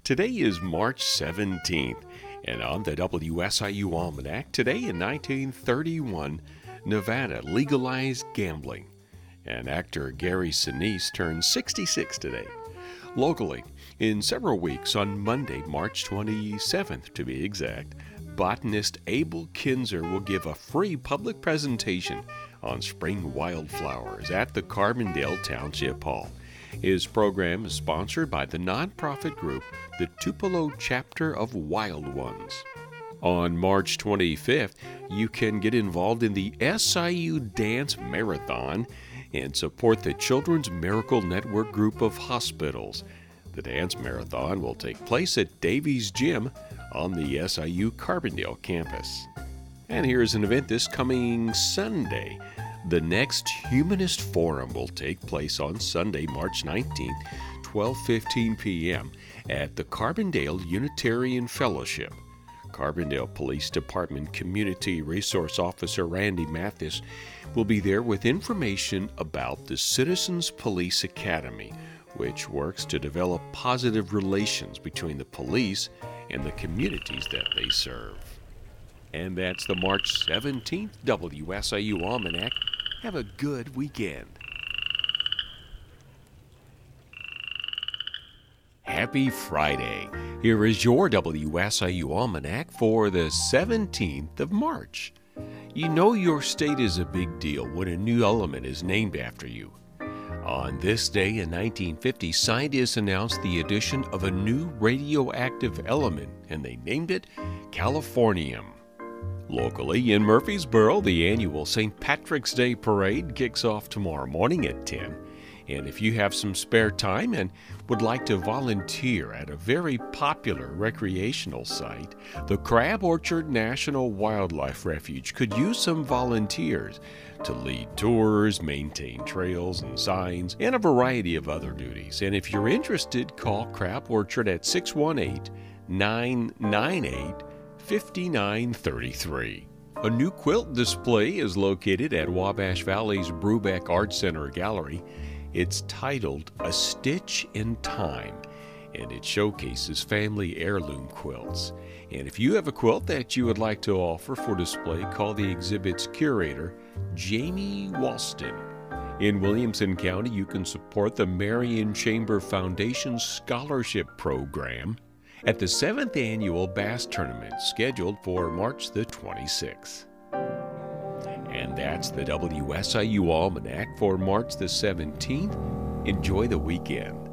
Today is March 17th, and on the WSIU Almanac, today in 1931, Nevada legalized gambling, and actor Gary Sinise turns 66 today. Locally, in several weeks, on Monday, March 27th to be exact, botanist Abel Kinzer will give a free public presentation on spring wildflowers at the Carbondale Township Hall. His program is sponsored by the nonprofit group, the Tupelo Chapter of Wild Ones. On March 25th, you can get involved in the SIU Dance Marathon and support the Children's Miracle Network group of hospitals. The Dance Marathon will take place at Davies Gym on the SIU Carbondale campus. And here's an event this coming Sunday. The next Humanist Forum will take place on Sunday, March 19th, 12:15 p.m. at the Carbondale Unitarian Fellowship. Carbondale Police Department Community Resource Officer Randy Mathis will be there with information about the Citizens Police Academy, which works to develop positive relations between the police and the communities that they serve. And that's the March 17th WSIU Almanac. Have a good weekend. Happy Friday. Here is your WSIU Almanac for the 17th of March. You know your state is a big deal when a new element is named after you. On this day in 1950, scientists announced the addition of a new radioactive element, and they named it californium. Locally in Murfreesboro, the annual St. Patrick's Day Parade kicks off tomorrow morning at 10. And if you have some spare time and would like to volunteer at a very popular recreational site, the Crab Orchard National Wildlife Refuge could use some volunteers to lead tours, maintain trails and signs, and a variety of other duties. And if you're interested, call Crab Orchard at 618-998-5933. A new quilt display is located at Wabash Valley's Brubeck Art Center Gallery. It's titled A Stitch in Time, and it showcases family heirloom quilts. And if you have a quilt that you would like to offer for display, call the exhibit's curator, Jamie Walston. In Williamson County, you can support the Marion Chamber Foundation Scholarship Program at the 7th Annual Bass Tournament, scheduled for March the 26th. And that's the WSIU Almanac for March the 17th. Enjoy the weekend.